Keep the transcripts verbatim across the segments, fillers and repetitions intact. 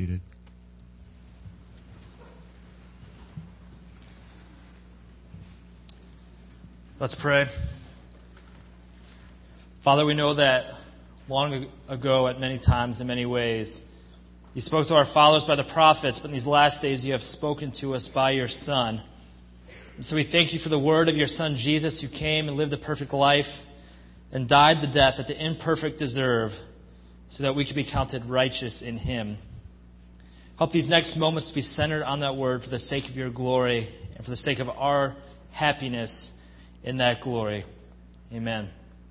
seated. Let's pray. Father, we know that long ago, at many times, in many ways, you spoke to our fathers by the prophets, but in these last days you have spoken to us by your Son. And so we thank you for the word of your Son, Jesus, who came and lived the perfect life and died the death that the imperfect deserve, so that we could be counted righteous in him. Help these next moments to be centered on that word for the sake of your glory and for the sake of our happiness in that glory. Amen.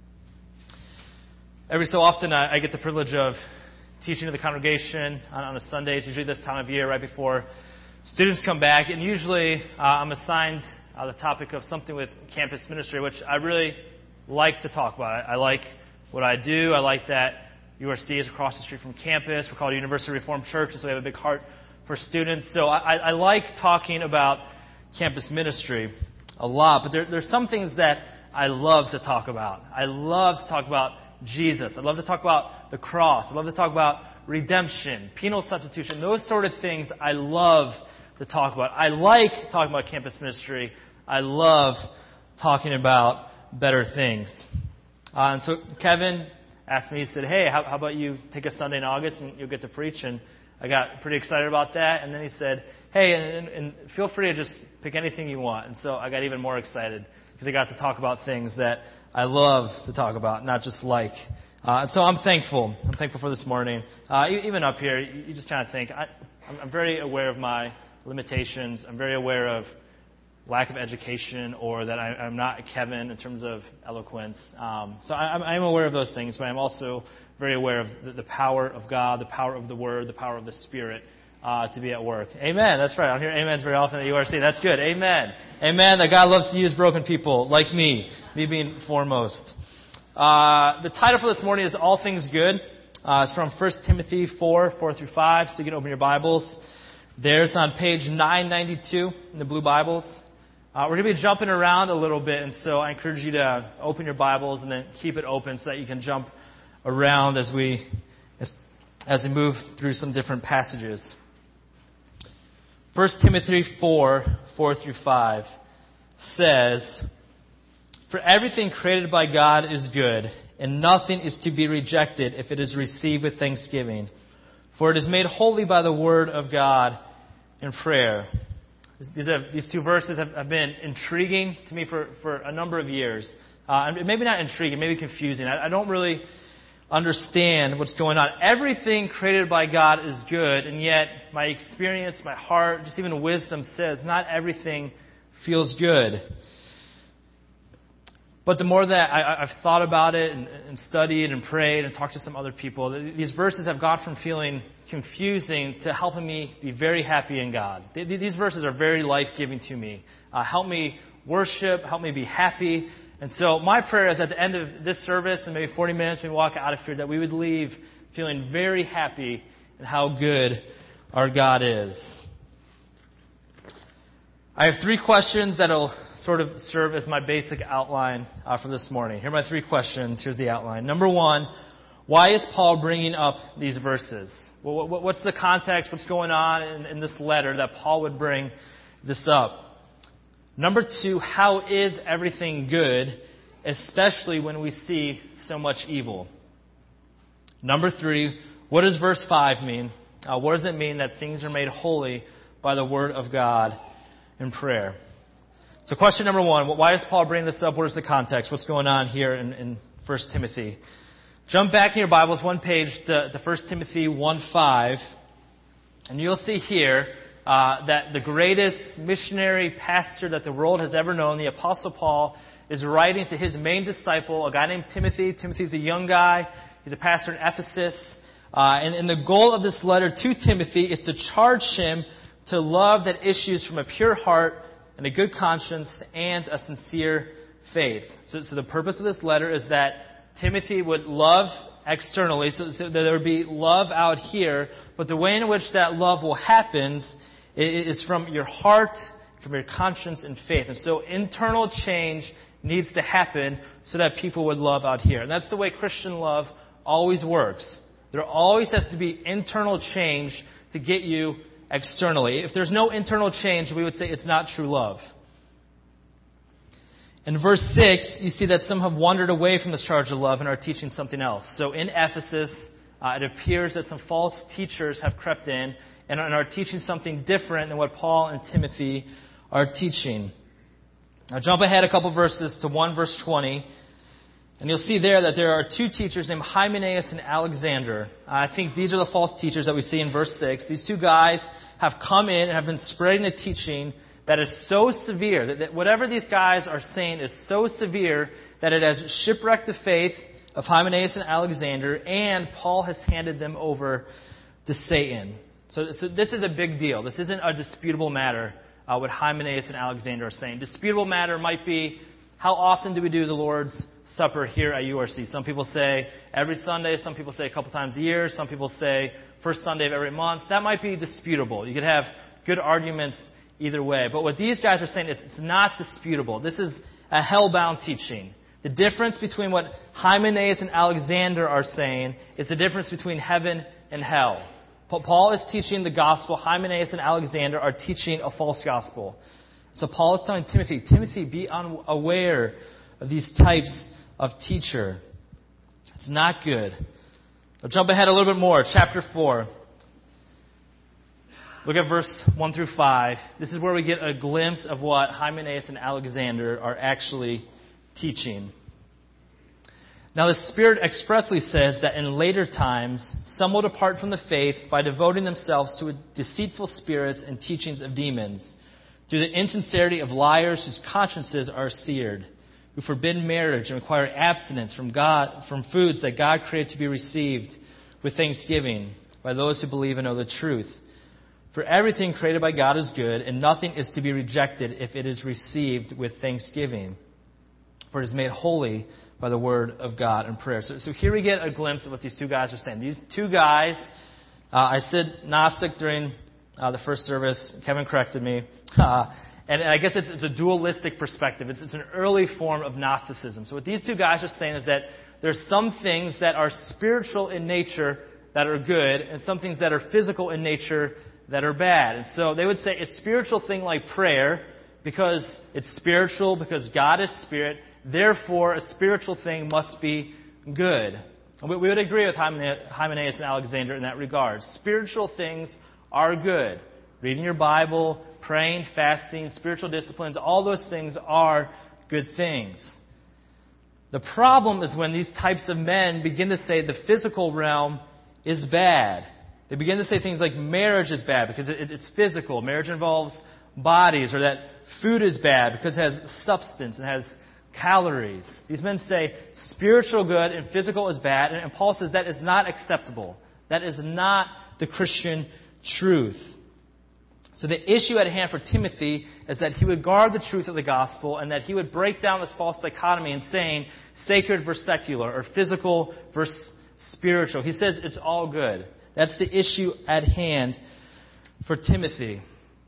Every so often I, I get the privilege of teaching to the congregation on, on a Sunday. It's usually this time of year, right before students come back. And usually uh, I'm assigned uh, the topic of something with campus ministry, which I really like to talk about. I, I like what I do. I like that U R C is across the street from campus. We're called University Reformed Church, and so we have a big heart for students. So I, I like talking about campus ministry a lot. But there, there's some things that I love to talk about. I love to talk about Jesus. I love to talk about the cross. I love to talk about redemption, penal substitution, those sort of things I love to talk about. I like talking about campus ministry. I love talking about better things. Uh, and so Kevin asked me, he said, hey, how, how about you take a Sunday in August and you'll get to preach? And I got pretty excited about that. And then he said, hey, and, and feel free to just pick anything you want. And so I got even more excited because I got to talk about things that I love to talk about, not just like. Uh, and so I'm thankful. I'm thankful for this morning. Uh, even up here, you, you just kind of think, I, I'm, I'm very aware of my limitations. I'm very aware of lack of education, or that I, I'm not Kevin in terms of eloquence. Um, so I, I'm aware of those things, but I'm also very aware of the, the power of God, the power of the Word, the power of the Spirit uh, to be at work. Amen. That's right. I don't hear amens very often at U R C. That's good. Amen. Amen. That God loves to use broken people like me, me being foremost. Uh, the title for this morning is All Things Good. Uh, it's from First Timothy four, four through five, so you can open your Bibles. There's on page nine ninety-two in the blue Bibles. Uh, we're going to be jumping around a little bit, and so I encourage you to open your Bibles and then keep it open so that you can jump around as we as, as we move through some different passages. First Timothy four, four through five says, for everything created by God is good, and nothing is to be rejected if it is received with thanksgiving. For it is made holy by the word of God in prayer. These, have, these two verses have, have been intriguing to me for, for a number of years. Uh, maybe not intriguing, maybe confusing. I, I don't really understand what's going on. Everything created by God is good, and yet my experience, my heart, just even wisdom says not everything feels good. But the more that I, I've thought about it and, and studied and prayed and talked to some other people, these verses have gone from feeling confusing to helping me be very happy in God. These verses are very life-giving to me. Uh, help me worship, help me be happy. And so my prayer is at the end of this service, and maybe forty minutes, when we walk out of here, that we would leave feeling very happy in how good our God is. I have three questions that will sort of serve as my basic outline uh, for this morning. Here are my three questions. Here's the outline. Number one, why is Paul bringing up these verses? Well, what's the context? What's going on in, in this letter that Paul would bring this up? Number two, how is everything good, especially when we see so much evil? Number three, what does verse five mean? Uh, what does it mean that things are made holy by the word of God in prayer? So question number one, why does Paul bring this up? What is the context? What's going on here in, in First Timothy? Jump back in your Bibles one page to, to First Timothy one five, and you'll see here uh, that the greatest missionary pastor that the world has ever known, the Apostle Paul, is writing to his main disciple, a guy named Timothy. Timothy's a young guy. He's a pastor in Ephesus. Uh, and, and the goal of this letter to Timothy is to charge him to love that issues from a pure heart and a good conscience and a sincere faith. So, so the purpose of this letter is that Timothy would love externally, so, so that there would be love out here, but the way in which that love will happen is from your heart, from your conscience and faith. And so internal change needs to happen so that people would love out here. And that's the way Christian love always works. There always has to be internal change to get you externally. If there's no internal change, we would say it's not true love. In verse six, you see that some have wandered away from this charge of love and are teaching something else. So in Ephesus, uh, it appears that some false teachers have crept in and are teaching something different than what Paul and Timothy are teaching. Now jump ahead a couple verses to one verse twenty. And you'll see there that there are two teachers named Hymenaeus and Alexander. I think these are the false teachers that we see in verse six. These two guys have come in and have been spreading a teaching that is so severe, that, that whatever these guys are saying is so severe that it has shipwrecked the faith of Hymenaeus and Alexander, and Paul has handed them over to Satan. So, so this is a big deal. This isn't a disputable matter, uh, what Hymenaeus and Alexander are saying. Disputable matter might be, how often do we do the Lord's Supper here at U R C? Some people say every Sunday. Some people say a couple times a year. Some people say first Sunday of every month. That might be disputable. You could have good arguments either way. But what these guys are saying, it's, it's not disputable. This is a hell-bound teaching. The difference between what Hymenaeus and Alexander are saying is the difference between heaven and hell. Paul is teaching the gospel. Hymenaeus and Alexander are teaching a false gospel. So Paul is telling Timothy, Timothy, be unaware of these types of teacher. It's not good. I'll jump ahead a little bit more. Chapter four. Look at verse one through five. This is where we get a glimpse of what Hymenaeus and Alexander are actually teaching. Now the Spirit expressly says that in later times, some will depart from the faith by devoting themselves to deceitful spirits and teachings of demons, through the insincerity of liars whose consciences are seared, who forbid marriage and require abstinence from God, from foods that God created to be received with thanksgiving by those who believe and know the truth. For everything created by God is good, and nothing is to be rejected if it is received with thanksgiving. For it is made holy by the word of God and prayer. So, so here we get a glimpse of what these two guys are saying. These two guys, uh, I said Gnostic during uh, the first service. Kevin corrected me. Uh, and, and I guess it's, it's a dualistic perspective. It's, it's an early form of Gnosticism. So what these two guys are saying is that there's some things that are spiritual in nature that are good, and some things that are physical in nature that are bad. And so they would say a spiritual thing like prayer, because it's spiritual, because God is spirit, therefore a spiritual thing must be good. And we, we would agree with Hymenaeus and Alexander in that regard. Spiritual things are good. Reading your Bible, praying, fasting, spiritual disciplines, all those things are good things. The problem is when these types of men begin to say the physical realm is bad. They begin to say things like marriage is bad because it's physical. Marriage involves bodies. Or that food is bad because it has substance and has calories. These men say spiritual good and physical is bad. And Paul says that is not acceptable. That is not the Christian truth. So the issue at hand for Timothy is that he would guard the truth of the gospel and that he would break down this false dichotomy in saying sacred versus secular or physical versus spiritual. He says it's all good. That's the issue at hand for Timothy.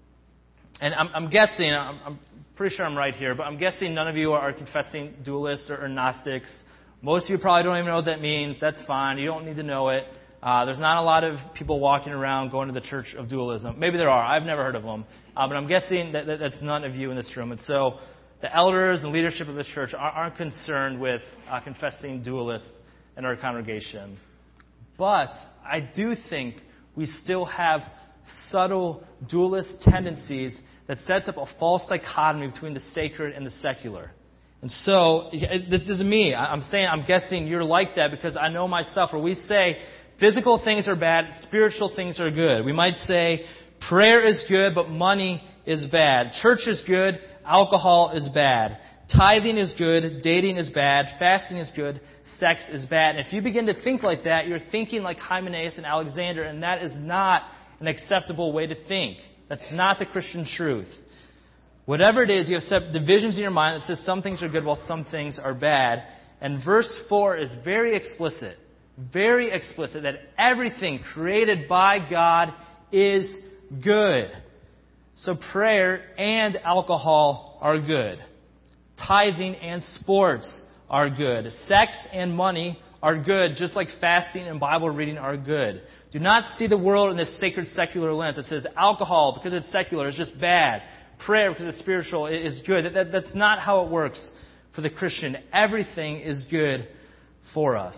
And I'm, I'm guessing, I'm, I'm pretty sure I'm right here, but I'm guessing none of you are confessing dualists or, or Gnostics. Most of you probably don't even know what that means. That's fine. You don't need to know it. Uh, there's not a lot of people walking around going to the Church of Dualism. Maybe there are. I've never heard of them. Uh, but I'm guessing that, that that's none of you in this room. And so the elders and leadership of the church are, aren't concerned with uh, confessing dualists in our congregation. But I do think we still have subtle dualist tendencies that sets up a false dichotomy between the sacred and the secular. And so, this isn't me. I'm saying, I'm guessing you're like that because I know myself, where we say physical things are bad, spiritual things are good. We might say prayer is good, but money is bad. Church is good, alcohol is bad. Tithing is good, dating is bad, fasting is good, sex is bad. And if you begin to think like that, you're thinking like Hymenaeus and Alexander, and that is not an acceptable way to think. That's not the Christian truth. Whatever it is, you have set divisions in your mind that says some things are good while some things are bad. And verse four is very explicit, very explicit, that everything created by God is good. So prayer and alcohol are good. Tithing and sports are good. Sex and money are good, just like fasting and Bible reading are good. Do not see the world in this sacred secular lens that says alcohol, because it's secular, is just bad. Prayer, because it's spiritual, is good. That, that, that's not how it works for the Christian. Everything is good for us.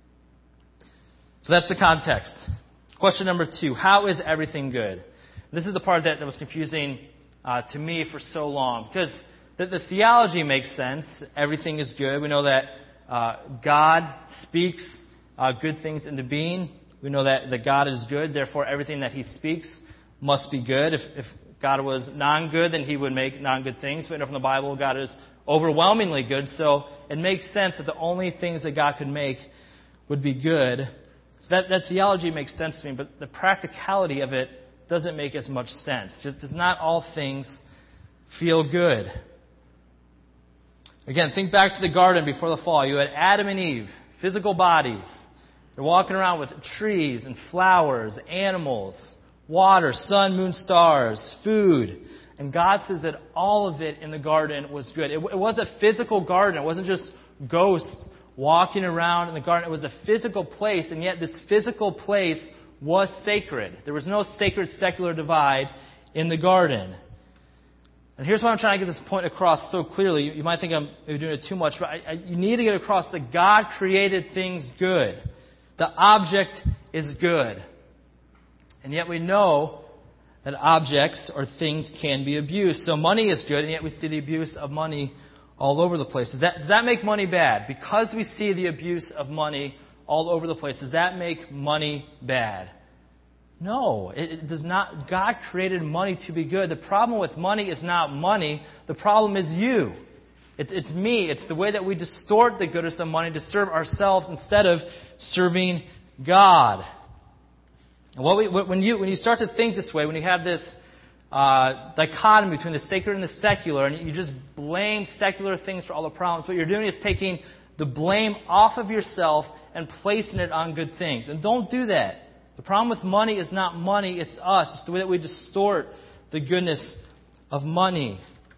So that's the context. Question number two, how is everything good? This is the part that, that was confusing uh, to me for so long. Because the, the theology makes sense. Everything is good. We know that uh, God speaks uh, good things into being. We know that, that God is good. Therefore, everything that He speaks must be good. If, if God was non-good, then He would make non-good things. We know from the Bible God is overwhelmingly good. So it makes sense that the only things that God could make would be good. So that, that theology makes sense to me, but the practicality of it doesn't make as much sense. Just does not all things feel good. Again, think back to the garden before the fall. You had Adam and Eve, physical bodies. They're walking around with trees and flowers, animals, water, sun, moon, stars, food. And God says that all of it in the garden was good. It, it was a physical garden. It wasn't just ghosts walking around in the garden. It was a physical place, and yet this physical place was sacred. There was no sacred secular divide in the garden. And here's why I'm trying to get this point across so clearly. You, you might think I'm maybe doing it too much, but I, I, you need to get across that God created things good. The object is good. And yet we know that objects or things can be abused. So money is good, and yet we see the abuse of money all over the place. Does that, does that make money bad? Because we see the abuse of money all over the place, does that make money bad? No, it, it does not. God created money to be good. The problem with money is not money. The problem is you. It's, it's me. It's the way that we distort the goodness of money to serve ourselves instead of serving God. And what we, when you when you start to think this way, when you have this uh, dichotomy between the sacred and the secular, and you just blame secular things for all the problems, what you're doing is taking the blame off of yourself and placing it on good things. And don't do that. The problem with money is not money, it's us. It's the way that we distort the goodness of money.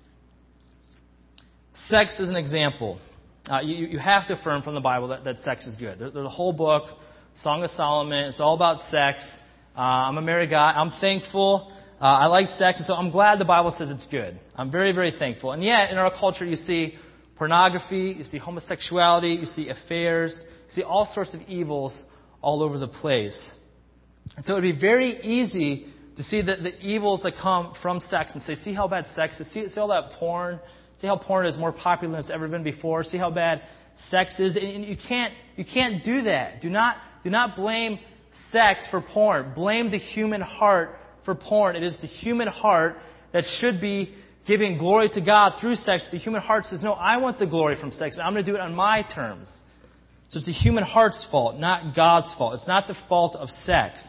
Sex is an example. Uh, you, you have to affirm from the Bible that, that sex is good. There, there's a whole book, Song of Solomon. It's all about sex. Uh, I'm a married guy. I'm thankful. Uh, I like sex, and so I'm glad the Bible says it's good. I'm very, very thankful. And yet, in our culture, you see pornography, you see homosexuality, you see affairs, you see all sorts of evils all over the place. And so it would be very easy to see the, the evils that come from sex and say, see how bad sex is, see, see all that porn, see how porn is more popular than it's ever been before, see how bad sex is. And, and you can't you can't do that. Do not do not blame sex for porn. Blame the human heart for porn. It is the human heart that should be giving glory to God through sex. But the human heart says, no, I want the glory from sex, and I'm going to do it on my terms. So it's the human heart's fault, not God's fault. It's not the fault of sex.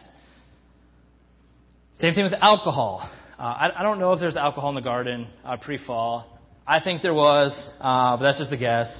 Same thing with alcohol. Uh, I, I don't know if there's alcohol in the garden uh, pre-fall. I think there was, uh, but that's just a guess.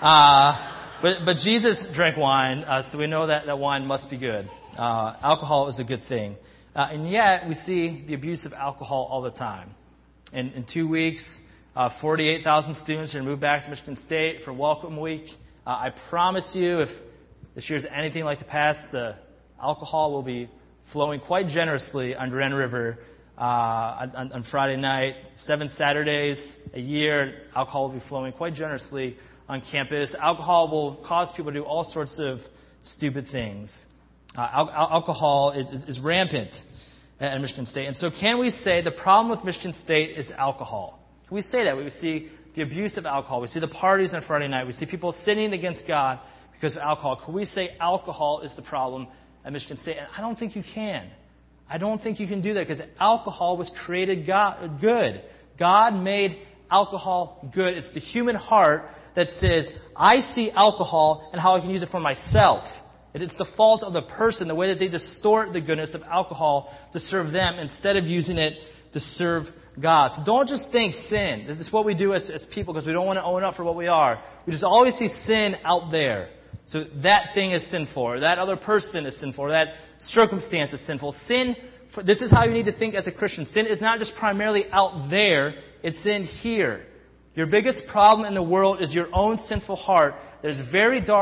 Uh, but, but Jesus drank wine, uh, so we know that, that wine must be good. Uh, alcohol is a good thing. Uh, and yet, we see the abuse of alcohol all the time. In, in two weeks, uh, forty-eight thousand students are going to move back to Michigan State for Welcome Week. Uh, I promise you, if this year's anything like the past, the alcohol will be flowing quite generously on Grand River uh, on, on Friday night. Seven Saturdays a year, alcohol will be flowing quite generously on campus. Alcohol will cause people to do all sorts of stupid things. Uh, al- alcohol is, is, is rampant at Michigan State. And so can we say the problem with Michigan State is alcohol? Can we say that? We see the abuse of alcohol. We see the parties on Friday night. We see people sinning against God because of alcohol. Can we say alcohol is the problem at Michigan State? And I don't think you can. I don't think you can do that because alcohol was created God, good. God made alcohol good. It's the human heart that says, I see alcohol and how I can use it for myself. It's the fault of the person, the way that they distort the goodness of alcohol to serve them instead of using it to serve God. So don't just think sin. This is what we do as, as people because we don't want to own up for what we are. We just always see sin out there. So that thing is sinful, or that other person is sinful, or that circumstance is sinful. Sin, this is how you need to think as a Christian. Sin is not just primarily out there, it's in here. Your biggest problem in the world is your own sinful heart that is very dark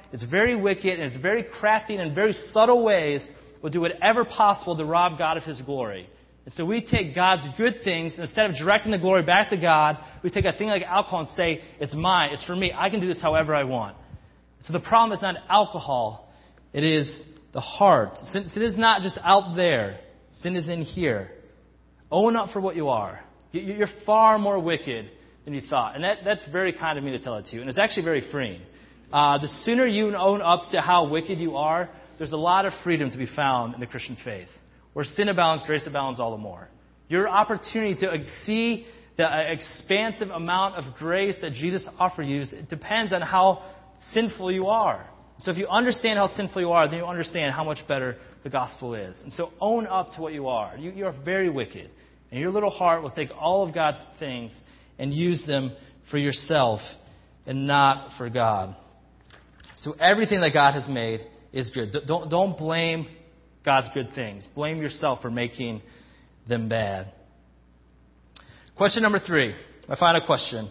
is very wicked and is very crafty and in very subtle ways will do whatever possible to rob God of His glory. And so we take God's good things, and instead of directing the glory back to God, we take a thing like alcohol and say, it's mine, it's for me, I can do this however I want. So the problem is not alcohol, it is the heart. Sin, sin is not just out there, sin is in here. Own up for what you are. You're far more wicked than you thought. And that, that's very kind of me to tell it to you. And it's actually very freeing. Uh, the sooner you own up to how wicked you are, there's a lot of freedom to be found in the Christian faith. Where sin abounds, grace abounds all the more. Your opportunity to see the expansive amount of grace that Jesus offers you it depends on how sinful you are. So if you understand how sinful you are, then you understand how much better the gospel is. And so own up to what you are. You, you are very wicked. And your little heart will take all of God's things and use them for yourself and not for God. So everything that God has made is good. Don't, don't blame God's good things. Blame yourself for making them bad. Question number three, my final question.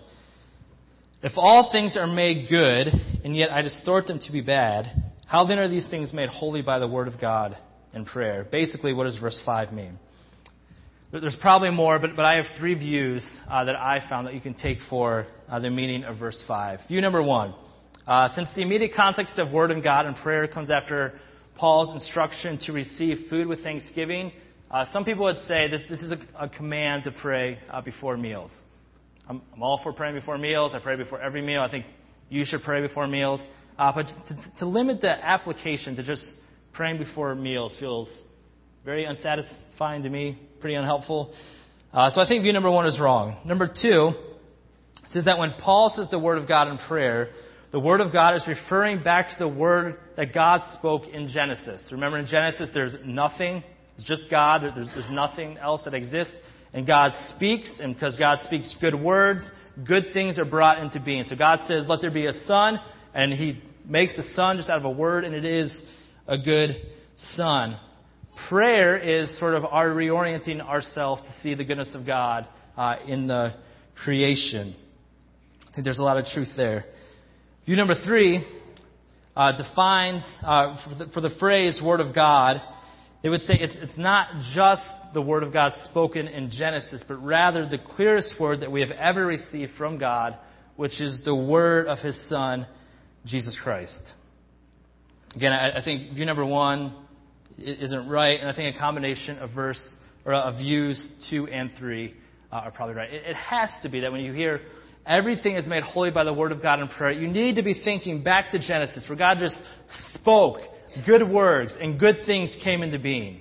If all things are made good, and yet I distort them to be bad, how then are these things made holy by the word of God and prayer? Basically, what does verse five mean? There's probably more, but, but I have three views uh, that I found that you can take for uh, the meaning of verse five. View number one. Uh, since the immediate context of word and God and prayer comes after Paul's instruction to receive food with thanksgiving, uh, some people would say this, this is a, a command to pray uh, before meals. I'm, I'm all for praying before meals. I pray before every meal. I think you should pray before meals. Uh, but to, to limit the application to just praying before meals feels very unsatisfying to me, pretty unhelpful. Uh, so I think view number one is wrong. Number two says that when Paul says the word of God in prayer, the Word of God is referring back to the Word that God spoke in Genesis. Remember, in Genesis, there's nothing. It's just God. There's, there's nothing else that exists. And God speaks, and because God speaks good words, good things are brought into being. So God says, let there be a sun, and He makes a sun just out of a word, and it is a good sun. Prayer is sort of our reorienting ourselves to see the goodness of God uh, in the creation. I think there's a lot of truth there. View number three uh, defines, uh, for, the, for the phrase Word of God, they would say it's, it's not just the Word of God spoken in Genesis, but rather the clearest word that we have ever received from God, which is the Word of His Son, Jesus Christ. Again, I, I think view number one isn't right, and I think a combination of verse or of views two and three uh, are probably right. It, it has to be that when you hear everything is made holy by the word of God in prayer, you need to be thinking back to Genesis, where God just spoke good words and good things came into being.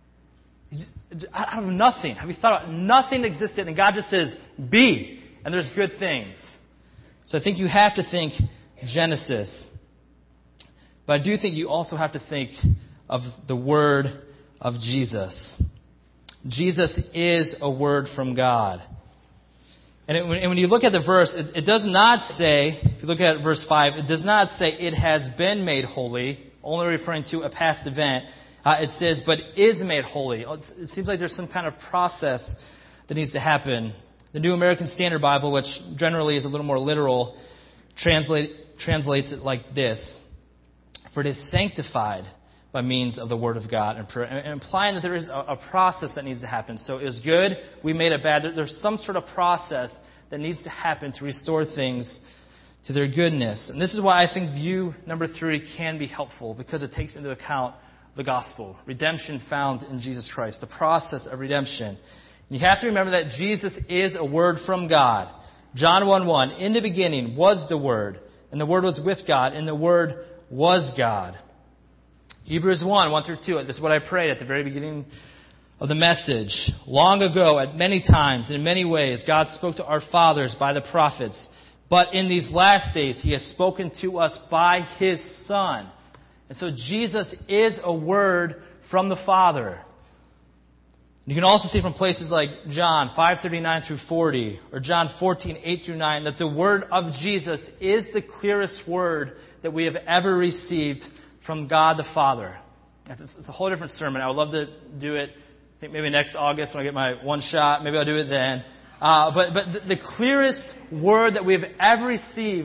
Out of nothing. Have you thought about nothing existed and God just says, be, and there's good things. So I think you have to think Genesis. But I do think you also have to think of the word of Jesus. Jesus is a word from God. And, it, and when you look at the verse, it, it does not say, if you look at verse five, it does not say it has been made holy, only referring to a past event. Uh, it says, but is made holy. It seems like there's some kind of process that needs to happen. The New American Standard Bible, which generally is a little more literal, translate, translates it like this. For it is sanctified by means of the Word of God, and, prayer, and implying that there is a, a process that needs to happen. So it was good, we made it bad. There, there's some sort of process that needs to happen to restore things to their goodness. And this is why I think view number three can be helpful, because it takes into account the gospel, redemption found in Jesus Christ, the process of redemption. And you have to remember that Jesus is a word from God. John one one, in the beginning was the Word, and the Word was with God, and the Word was God. Hebrews one, one through two. This is what I prayed at the very beginning of the message. Long ago, at many times, in many ways, God spoke to our fathers by the prophets. But in these last days, He has spoken to us by His Son. And so Jesus is a word from the Father. You can also see from places like John five thirty-nine through forty, or John fourteen, eight through nine, that the word of Jesus is the clearest word that we have ever received from God the Father. It's a whole different sermon. I would love to do it. I think maybe next August when I get my one shot. Maybe I'll do it then. Uh, but but the, the clearest word that we have ever received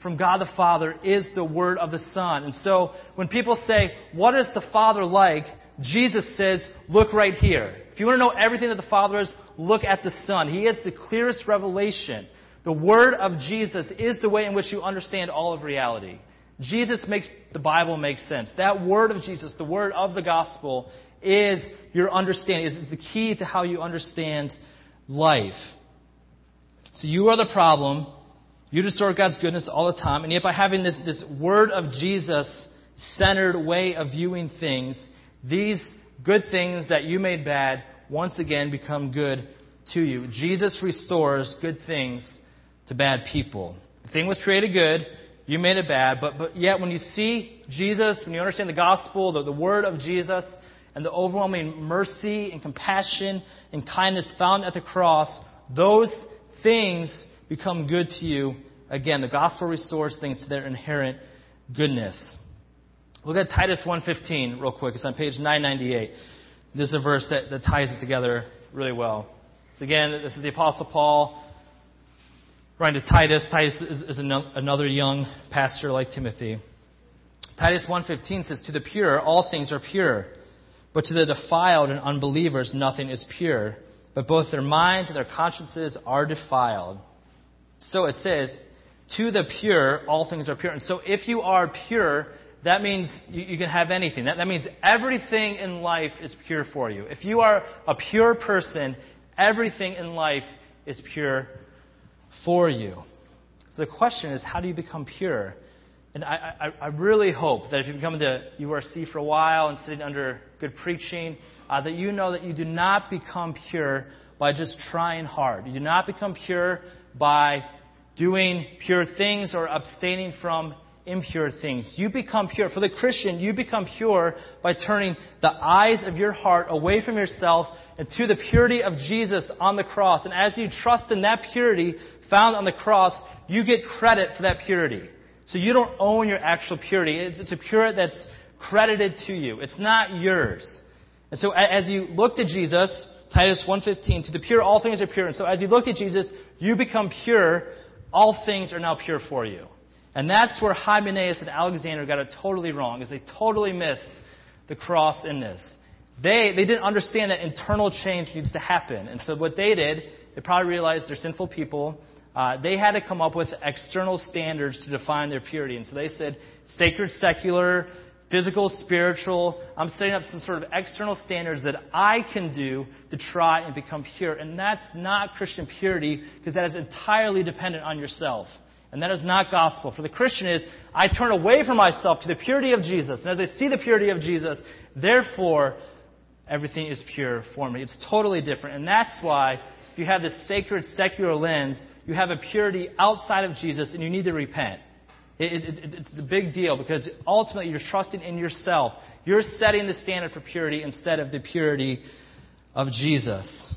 from God the Father is the Word of the Son. And so when people say, what is the Father like? Jesus says, look right here. If you want to know everything that the Father is, look at the Son. He is the clearest revelation. The Word of Jesus is the way in which you understand all of reality. Jesus makes the Bible make sense. That Word of Jesus, the Word of the Gospel, is your understanding, is the key to how you understand life. So you are the problem. You distort God's goodness all the time. And yet by having this, this Word of Jesus-centered way of viewing things, these good things that you made bad once again become good to you. Jesus restores good things to bad people. The thing was created good. You made it bad. But, but yet when you see Jesus, when you understand the gospel, the, the Word of Jesus, and the overwhelming mercy and compassion and kindness found at the cross, those things become good to you. Again, the gospel restores things to their inherent goodness. Look at Titus one fifteen real quick. It's on page nine ninety-eight. This is a verse that, that ties it together really well. So again, this is the Apostle Paul writing to Titus. Titus is, is another young pastor like Timothy. Titus one fifteen says, to the pure, all things are pure. But to the defiled and unbelievers, nothing is pure. But both their minds and their consciences are defiled. So it says, to the pure, all things are pure. And so if you are pure, that means you, you can have anything. That, that means everything in life is pure for you. If you are a pure person, everything in life is pure for you. So the question is, how do you become pure? And I, I, I really hope that if you've come to U R C for a while and sitting under good preaching, uh, that you know that you do not become pure by just trying hard. You do not become pure by doing pure things or abstaining from impure things. You become pure. For the Christian, you become pure by turning the eyes of your heart away from yourself and to the purity of Jesus on the cross. And as you trust in that purity found on the cross, you get credit for that purity. So you don't own your actual purity. It's, it's a purity that's credited to you. It's not yours. And so as you look to Jesus, Titus one fifteen, to the pure, all things are pure. And so as you look to Jesus, you become pure. All things are now pure for you. And that's where Hymenaeus and Alexander got it totally wrong, is they totally missed the cross in this. They, they didn't understand that internal change needs to happen. And so what they did, they probably realized they're sinful people. Uh, they had to come up with external standards to define their purity. And so they said sacred, secular, physical, spiritual. I'm setting up some sort of external standards that I can do to try and become pure. And that's not Christian purity, because that is entirely dependent on yourself. And that is not gospel. For the Christian is, I turn away from myself to the purity of Jesus. And as I see the purity of Jesus, therefore, everything is pure for me. It's totally different. And that's why, if you have this sacred, secular lens, you have a purity outside of Jesus, and you need to repent. It, it, it's a big deal, because ultimately you're trusting in yourself. You're setting the standard for purity instead of the purity of Jesus.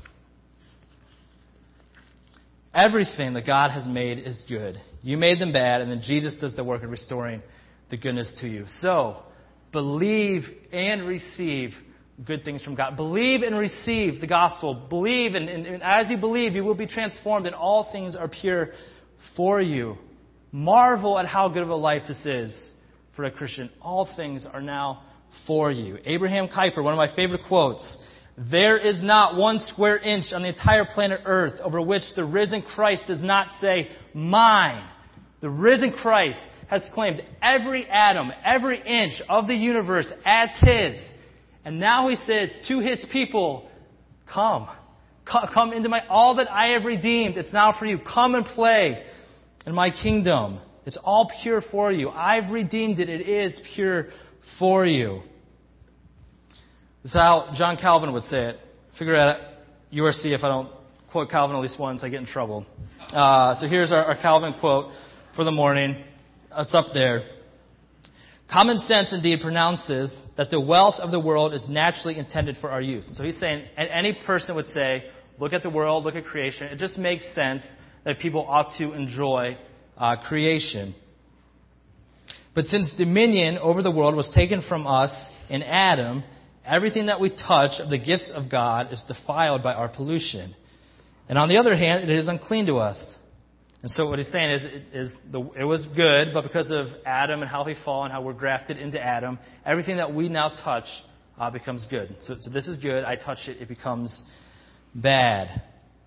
Everything that God has made is good. You made them bad, and then Jesus does the work of restoring the goodness to you. So, believe and receive good things from God. Believe and receive the gospel. Believe, and, and, and as you believe, you will be transformed, and all things are pure for you. Marvel at how good of a life this is for a Christian. All things are now for you. Abraham Kuyper, one of my favorite quotes, there is not one square inch on the entire planet Earth over which the risen Christ does not say, mine. The risen Christ has claimed every atom, every inch of the universe as His. And now He says to His people, come. Come into my, all that I have redeemed, it's now for you. Come and play in my kingdom. It's all pure for you. I've redeemed it. It is pure for you. This is how John Calvin would say it. Figure out U R C, if I don't quote Calvin at least once, I get in trouble. Uh, so here's our, our Calvin quote for the morning. It's up there. Common sense indeed pronounces that the wealth of the world is naturally intended for our use. And so he's saying, and any person would say, look at the world, look at creation. It just makes sense that people ought to enjoy uh, creation. But since dominion over the world was taken from us in Adam, everything that we touch of the gifts of God is defiled by our pollution. And on the other hand, it is unclean to us. And so what he's saying is, is the, it was good, but because of Adam and how he fall and how we're grafted into Adam, everything that we now touch uh, becomes good. So, so this is good. I touch it, it becomes bad.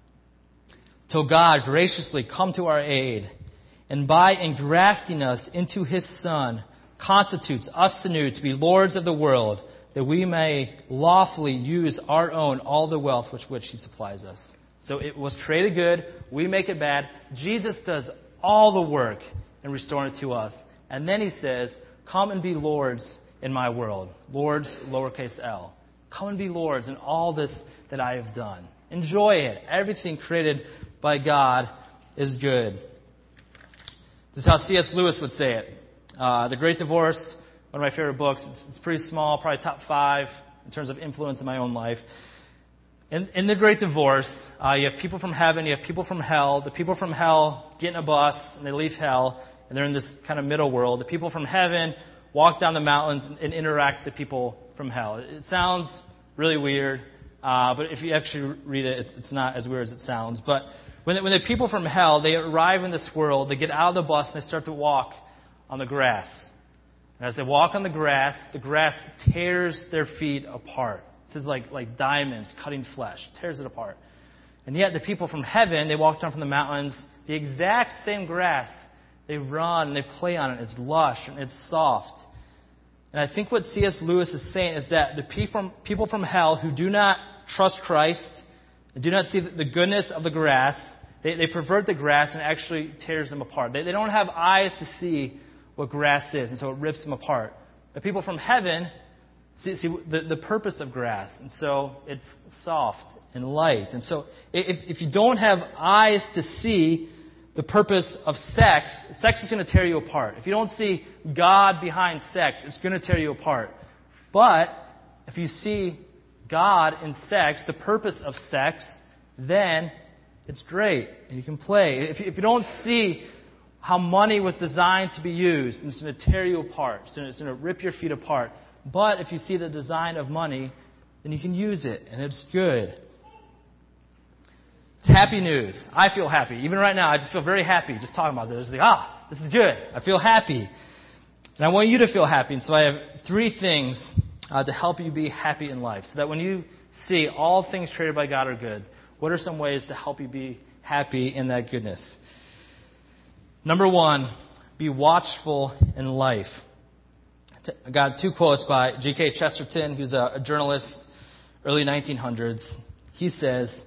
Till God graciously come to our aid, and by engrafting us into His Son, constitutes us anew to be lords of the world, that we may lawfully use our own all the wealth with which He supplies us. So it was created good, we make it bad. Jesus does all the work in restoring it to us. And then He says, come and be lords in my world. Lords, lowercase l. Come and be lords in all this that I have done. Enjoy it. Everything created by God is good. This is how C S Lewis would say it. Uh, The Great Divorce, one of my favorite books. It's, it's pretty small, probably top five in terms of influence in my own life. In, in The Great Divorce, uh, you have people from heaven, you have people from hell. The people from hell get in a bus and they leave hell, and they're in this kind of middle world. The people from heaven walk down the mountains and, and interact with the people from hell. It sounds really weird, uh, but if you actually read it, it's, it's not as weird as it sounds. But when the, when the people from hell, they arrive in this world, they get out of the bus and they start to walk on the grass. And as they walk on the grass, the grass tears their feet apart. This is like, like diamonds cutting flesh, tears it apart. And yet the people from heaven, they walk down from the mountains, the exact same grass, they run and they play on it. It's lush and it's soft. And I think what C S Lewis is saying is that the people from hell who do not trust Christ, and do not see the goodness of the grass, they, they pervert the grass and it actually tears them apart. They, they don't have eyes to see what grass is, and so it rips them apart. The people from heaven see, see the, the purpose of grass, and so it's soft and light. And so if, if you don't have eyes to see the purpose of sex, sex is going to tear you apart. If you don't see God behind sex, it's going to tear you apart. But if you see God in sex, the purpose of sex, then it's great, and you can play. If you, if you don't see how money was designed to be used, and it's going to tear you apart, it's going to, it's going to rip your feet apart. But if you see the design of money, then you can use it, and it's good. It's happy news. I feel happy. Even right now, I just feel very happy just talking about this. It's like, ah, this is good. I feel happy. And I want you to feel happy. And so I have three things uh, to help you be happy in life. So that when you see all things created by God are good, what are some ways to help you be happy in that goodness? Number one, be watchful in life. I got two quotes by G K Chesterton, who's a, a journalist, early nineteen hundreds. He says,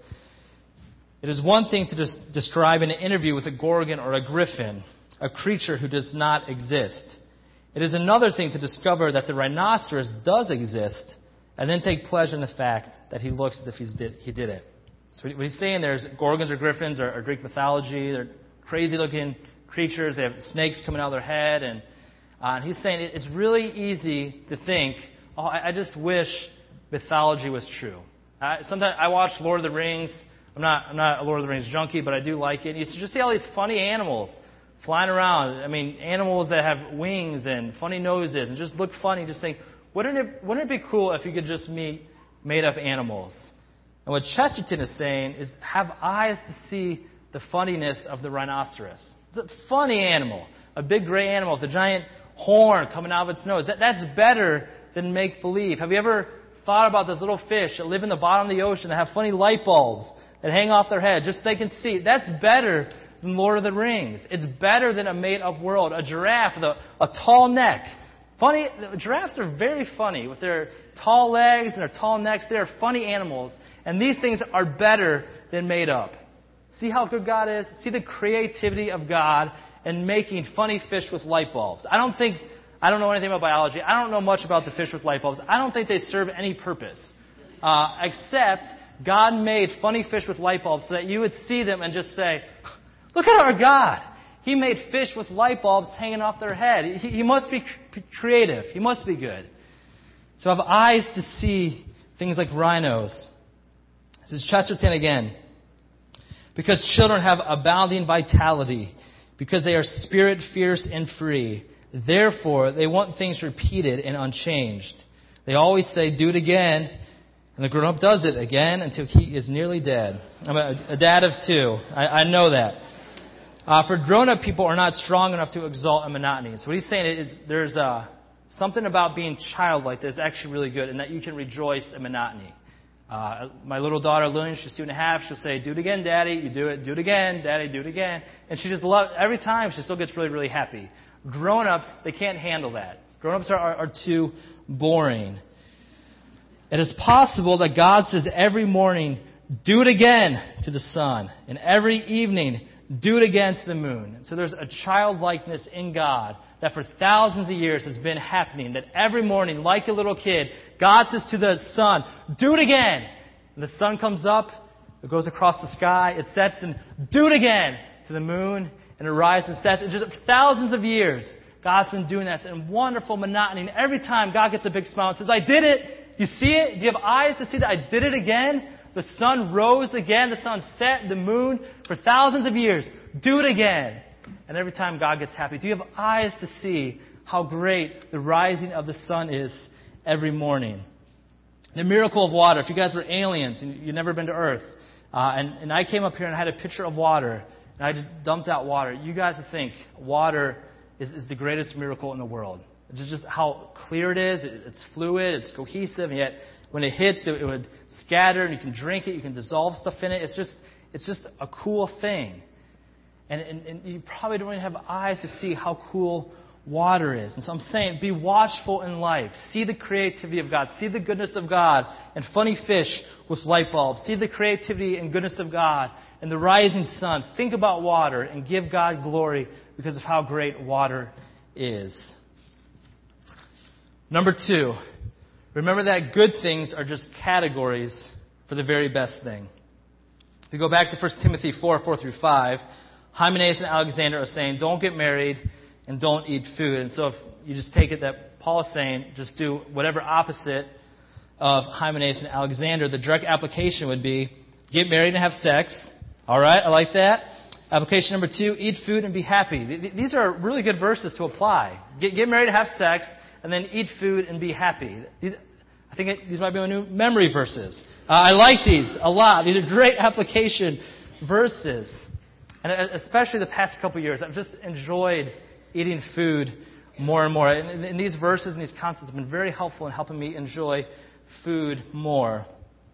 "It is one thing to des- describe an interview with a gorgon or a griffin, a creature who does not exist. It is another thing to discover that the rhinoceros does exist, and then take pleasure in the fact that he looks as if he's did, he did it." So what he's saying there is gorgons or griffins are, are Greek mythology. They're crazy-looking creatures. They have snakes coming out of their head. And, uh, and he's saying it, it's really easy to think, oh, I, I just wish mythology was true. Uh, sometimes I watch Lord of the Rings. I'm not, I'm not a Lord of the Rings junkie, but I do like it. You just see all these funny animals flying around. I mean, animals that have wings and funny noses and just look funny. Just think, wouldn't it, wouldn't it be cool if you could just meet made-up animals? And what Chesterton is saying is have eyes to see the funniness of the rhinoceros. It's a funny animal, a big gray animal with a giant horn coming out of its nose. That, that's better than make-believe. Have you ever thought about those little fish that live in the bottom of the ocean that have funny light bulbs that hang off their head just so they can see? That's better than Lord of the Rings. It's better than a made-up world. A giraffe with a, a tall neck. Funny, giraffes are very funny with their tall legs and their tall necks. They are funny animals. And these things are better than made up. See how good God is? See the creativity of God in making funny fish with light bulbs. I don't think, I don't know anything about biology. I don't know much about the fish with light bulbs. I don't think they serve any purpose. Uh, except God made funny fish with light bulbs so that you would see them and just say, look at our God. He made fish with light bulbs hanging off their head. He, he must be creative. He must be good. So have eyes to see things like rhinos. This is Chesterton again. Because children have abounding vitality, because they are spirit fierce and free, therefore they want things repeated and unchanged. They always say, do it again, and the grown-up does it again until he is nearly dead. I'm a, a dad of two. I, I know that. Uh, for grown-up people are not strong enough to exalt in monotony. So what he's saying is there's uh, something about being childlike that is actually really good, and that you can rejoice in monotony. Uh, my little daughter Lillian, she's two and a half. She'll say, "Do it again, Daddy." You do it. Do it again, Daddy. Do it again. And she just loves every time. She still gets really, really happy. Grown-ups, they can't handle that. Grown-ups are, are, are too boring. It is possible that God says every morning, "Do it again" to the sun, and every evening, "Do it again" to the moon. So there's a childlikeness in God that for thousands of years has been happening. That every morning, like a little kid, God says to the sun, "Do it again." And the sun comes up, it goes across the sky, it sets, and "Do it again" to the moon, and it rises and sets. And just for thousands of years, God's been doing that in wonderful monotony. And every time God gets a big smile and says, "I did it." You see it? Do you have eyes to see that I did it again? The sun rose again. The sun set. The moon for thousands of years. Do it again. And every time God gets happy, do you have eyes to see how great the rising of the sun is every morning? The miracle of water. If you guys were aliens and you've never been to Earth, uh, and, and I came up here and I had a pitcher of water, and I just dumped out water, you guys would think water is, is the greatest miracle in the world. It's just how clear it is. It, it's fluid. It's cohesive. And yet, when it hits, it, it would scatter, and you can drink it. You can dissolve stuff in it. It's just, it's just a cool thing. And, and, and you probably don't even have eyes to see how cool water is. And so I'm saying, be watchful in life. See the creativity of God. See the goodness of God and funny fish with light bulbs. See the creativity and goodness of God and the rising sun. Think about water and give God glory because of how great water is. Number two, remember that good things are just categories for the very best thing. If you go back to First Timothy four, four through five, Hymenaeus and Alexander are saying, don't get married and don't eat food. And so if you just take it that Paul is saying, just do whatever opposite of Hymenaeus and Alexander, the direct application would be, get married and have sex. All right, I like that. Application number two, eat food and be happy. These are really good verses to apply. Get, get married and have sex, and then eat food and be happy. I think it, these might be my new memory verses. Uh, I like these a lot. These are great application verses. And especially the past couple of years, I've just enjoyed eating food more and more. And, and these verses and these concepts have been very helpful in helping me enjoy food more.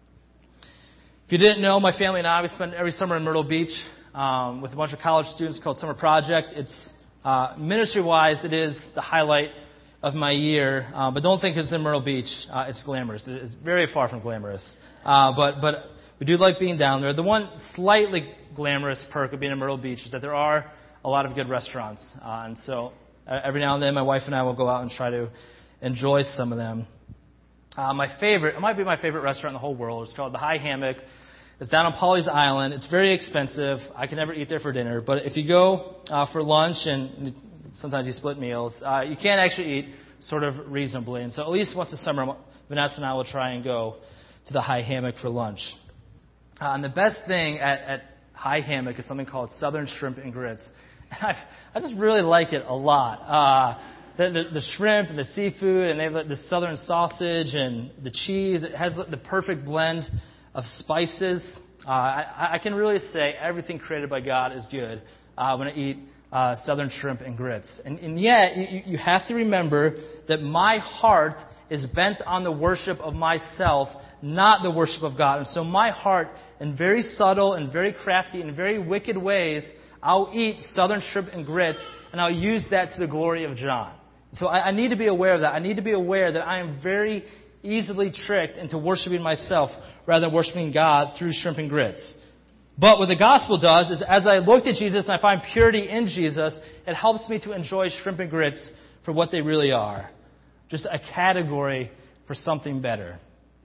If you didn't know, my family and I, we spend every summer in Myrtle Beach um, with a bunch of college students called Summer Project. It's uh, ministry-wise, it is the highlight of my year, uh, but don't think it's in Myrtle Beach. Uh, it's glamorous. It's very far from glamorous. Uh, but but we do like being down there. The one slightly glamorous perk of being in Myrtle Beach is that there are a lot of good restaurants. Uh, and so uh, every now and then my wife and I will go out and try to enjoy some of them. Uh, my favorite, it might be my favorite restaurant in the whole world. It's called the High Hammock. It's down on Pawleys Island. It's very expensive. I can never eat there for dinner. But if you go uh, for lunch and sometimes you split meals, uh, you can actually eat sort of reasonably. And so at least once a summer, Vanessa and I will try and go to the High Hammock for lunch. Uh, and the best thing at, at High Hammock is something called Southern Shrimp and Grits. And I, I just really like it a lot. Uh, the, the, the shrimp and the seafood, and they have the southern sausage and the cheese. It has the perfect blend of spices. Uh, I, I can really say everything created by God is good uh, when I eat uh, Southern Shrimp and Grits. And, and yet, you, you have to remember that my heart is bent on the worship of myself, not the worship of God. And so my heart, in very subtle and very crafty and very wicked ways, I'll eat Southern Shrimp and Grits, and I'll use that to the glory of John. So I, I need to be aware of that. I need to be aware that I am very easily tricked into worshiping myself rather than worshiping God through shrimp and grits. But what the gospel does is, as I look at Jesus and I find purity in Jesus, it helps me to enjoy shrimp and grits for what they really are. Just a category for something better.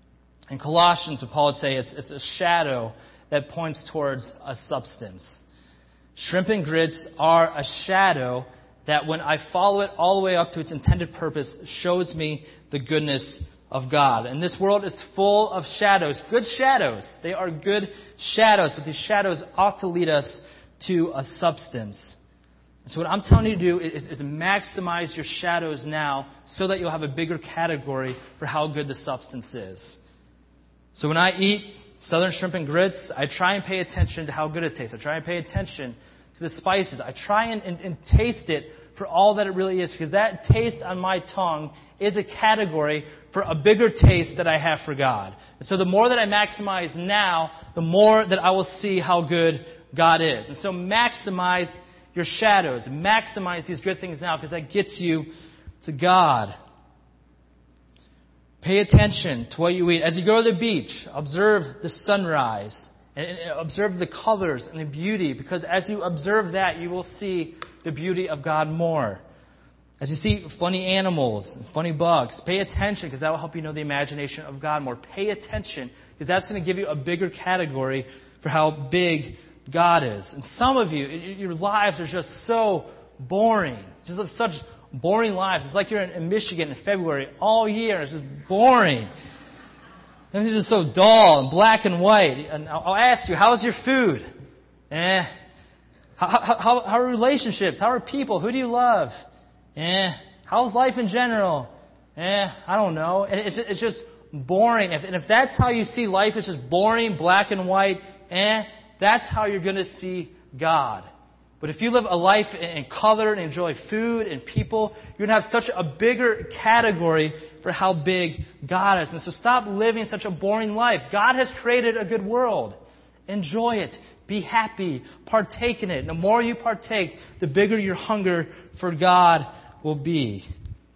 In Colossians, what Paul would say, it's, it's a shadow that points towards a substance. Shrimp and grits are a shadow that, when I follow it all the way up to its intended purpose, shows me the goodness of God. And this world is full of shadows, good shadows. They are good shadows, but these shadows ought to lead us to a substance. So what I'm telling you to do is, is maximize your shadows now so that you'll have a bigger category for how good the substance is. So when I eat Southern Shrimp and Grits, I try and pay attention to how good it tastes. I try and pay attention to the spices. I try and, and, and taste it for all that it really is, because that taste on my tongue is a category for a bigger taste that I have for God. And so the more that I maximize now, the more that I will see how good God is. And so maximize your shadows. Maximize these good things now, because that gets you to God. Pay attention to what you eat. As you go to the beach, observe the sunrise and observe the colors and the beauty, because as you observe that, you will see the beauty of God more. As you see funny animals and funny bugs, pay attention, because that will help you know the imagination of God more. Pay attention, because that's going to give you a bigger category for how big God is. And some of you, your lives are just so boring. Just have such boring lives. It's like you're in, in Michigan in February all year. It's just boring. And it's just so dull and black and white. And I'll, I'll ask you, how's your food? Eh. How, how, how, how are relationships? How are people? Who do you love? Eh. How's life in general? Eh. I don't know. And it's, it's just boring. If, and if that's how you see life, it's just boring, black and white, eh, that's how you're going to see God. But if you live a life in color and enjoy food and people, you're going to have such a bigger category for how big God is. And so stop living such a boring life. God has created a good world. Enjoy it. Be happy. Partake in it. And the more you partake, the bigger your hunger for God will be.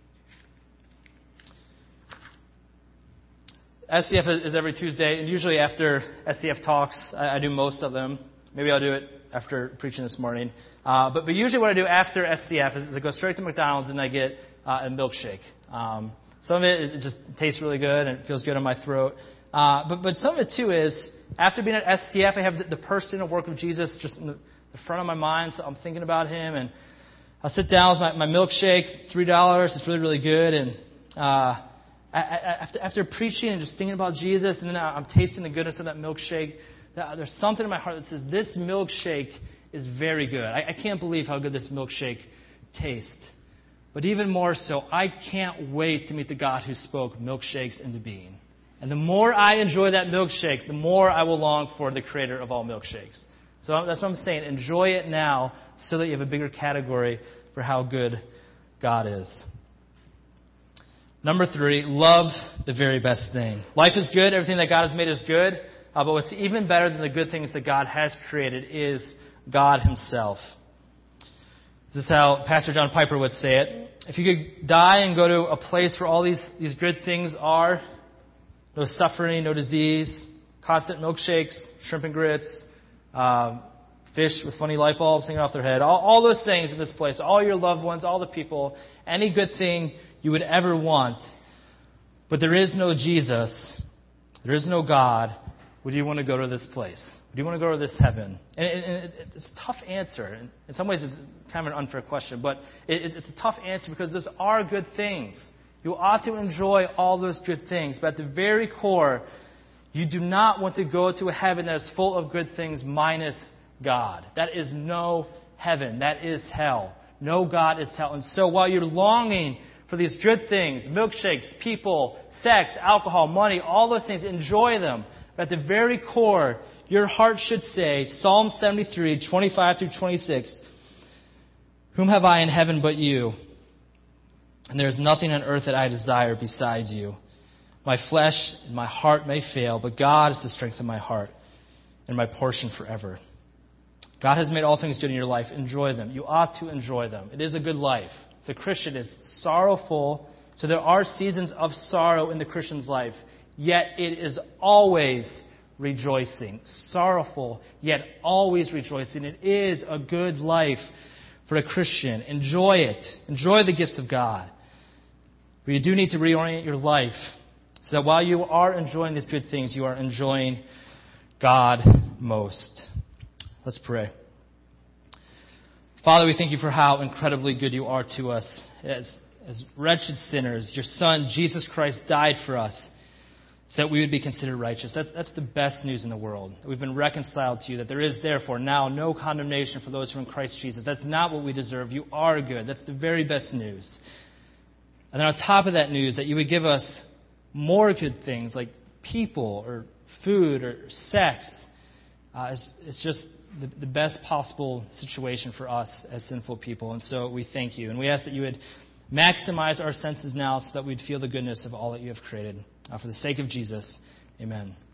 S C F is every Tuesday, and usually after S C F talks, I, I do most of them. Maybe I'll do it after preaching this morning. Uh, but, but usually what I do after S C F is, is I go straight to McDonald's and I get uh, a milkshake. Um, some of it, is, it just tastes really good and it feels good in my throat. Uh, but, but some of it, too, is after being at S C F, I have the, the person and work of Jesus just in the, the front of my mind, so I'm thinking about Him. And I'll sit down with my, my milkshake. It's three dollars. It's really, really good. And uh, I, I, after, after preaching and just thinking about Jesus, and then I'm tasting the goodness of that milkshake, there's something in my heart that says, this milkshake is very good. I, I can't believe how good this milkshake tastes. But even more so, I can't wait to meet the God who spoke milkshakes into being. And the more I enjoy that milkshake, the more I will long for the creator of all milkshakes. So that's what I'm saying. Enjoy it now so that you have a bigger category for how good God is. Number three, love the very best thing. Life is good. Everything that God has made is good. Uh, but what's even better than the good things that God has created is God Himself. This is how Pastor John Piper would say it. If you could die and go to a place where all these, these good things are, no suffering, no disease, constant milkshakes, shrimp and grits, um, fish with funny light bulbs hanging off their head, all, all those things in this place, all your loved ones, all the people, any good thing you would ever want, but there is no Jesus, there is no God, would you want to go to this place? Would you want to go to this heaven? And, and, and it's a tough answer. In some ways, it's kind of an unfair question, but it, it's a tough answer because those are good things. You ought to enjoy all those good things, but at the very core, you do not want to go to a heaven that is full of good things minus God. That is no heaven. That is hell. No God is hell. And so while you're longing for these good things, milkshakes, people, sex, alcohol, money, all those things, enjoy them. But at the very core, your heart should say, Psalm seventy-three, twenty-five through twenty-six, whom have I in heaven but you? And there is nothing on earth that I desire besides you. My flesh and my heart may fail, but God is the strength of my heart and my portion forever. God has made all things good in your life. Enjoy them. You ought to enjoy them. It is a good life. The Christian is sorrowful, so there are seasons of sorrow in the Christian's life. Yet it is always rejoicing. Sorrowful, yet always rejoicing. It is a good life for a Christian. Enjoy it. Enjoy the gifts of God. But you do need to reorient your life so that while you are enjoying these good things, you are enjoying God most. Let's pray. Father, we thank you for how incredibly good you are to us. As, as wretched sinners, your Son, Jesus Christ, died for us so that we would be considered righteous. That's, that's the best news in the world. We've been reconciled to you, that there is therefore now no condemnation for those who are in Christ Jesus. That's not what we deserve. You are good. That's the very best news. And then on top of that news, that you would give us more good things like people or food or sex uh, is, is just the, the best possible situation for us as sinful people. And so we thank you. And we ask that you would maximize our senses now so that we'd feel the goodness of all that you have created. Uh, for the sake of Jesus, amen.